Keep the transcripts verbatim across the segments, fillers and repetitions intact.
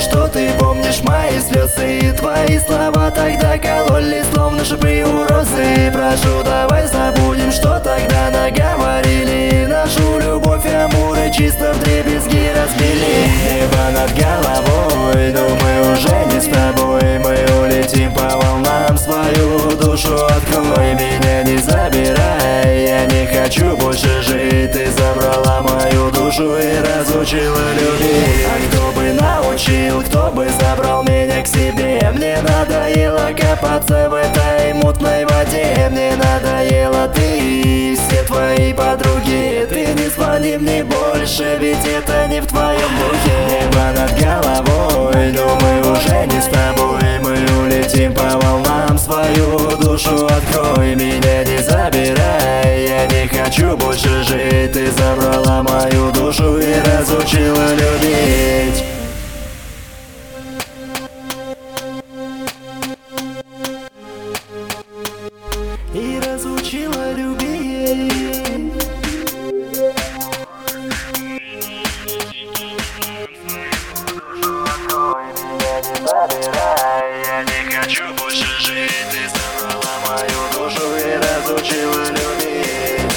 что ты помнишь мои слезы. И твои слова тогда кололи, словно шипы у розы. Прошу, давай забудем, что тогда наговорили. Нашу любовь амуры чисто вдребезги разбили. Небо над головой, но мы уже не с тобой. Мы улетим по волнам, свою душу открой. Меня не забирай, я не хочу больше жить. Ты забрала мою душу и разучила любить. А кто бы научил, кто бы забрал меня к себе? Мне надоело копаться в этой мутной воде. Мне надоело ты и все твои подруги. Ты не звони мне больше, ведь это не в твоем духе. Небо над головой, но мы уже не с тобой. Мы улетим по волнам, свою душу открой. Меня не забирай, я не хочу больше жить. Ты забрала мою душу и разучила любить. И разучила любить. Забирай, я не хочу больше жить. Ты забрала мою душу и разучила любить.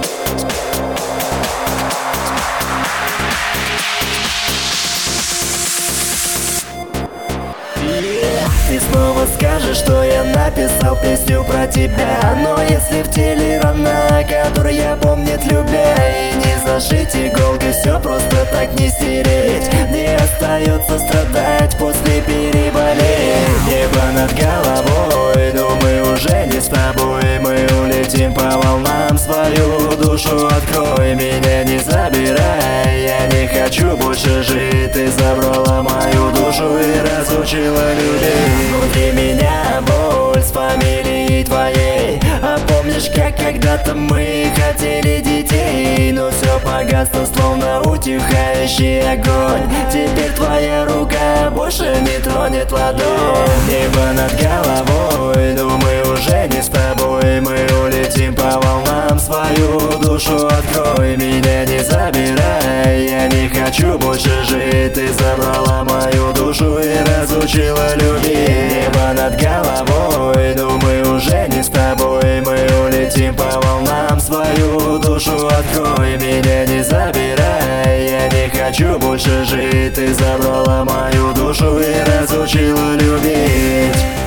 Yeah. Ты снова скажешь, что я написал песню про тебя. Но если в теле рана, которую я помнит любя, и не зашить иголкой, все просто так не стереть. Мне остается страдать после переболеть. Небо над головой, но мы уже не с тобой. Мы улетим по волнам, свою душу открой. Меня не забирай, я не хочу больше жить. Ты забрала мою душу и разучила любить. Внутри меня боль с фамилией твоей. А помнишь, как когда-то мы хотели детей? Но все погасло, словно утихающий огонь. Теперь твоя рука больше не тронет ладонь. Небо над головой, но мы уже не с тобой. Мы улетим по волнам, свою душу открой. Меня не забирай, я не хочу больше жить. Ты забрала мою душу и разучила любить. Небо над головой, но мы уже не с тобой. Мы улетим по волнам, свою душу открой. Меня не забирай, я не хочу больше жить. Ты забрала мою душу и разучила любить.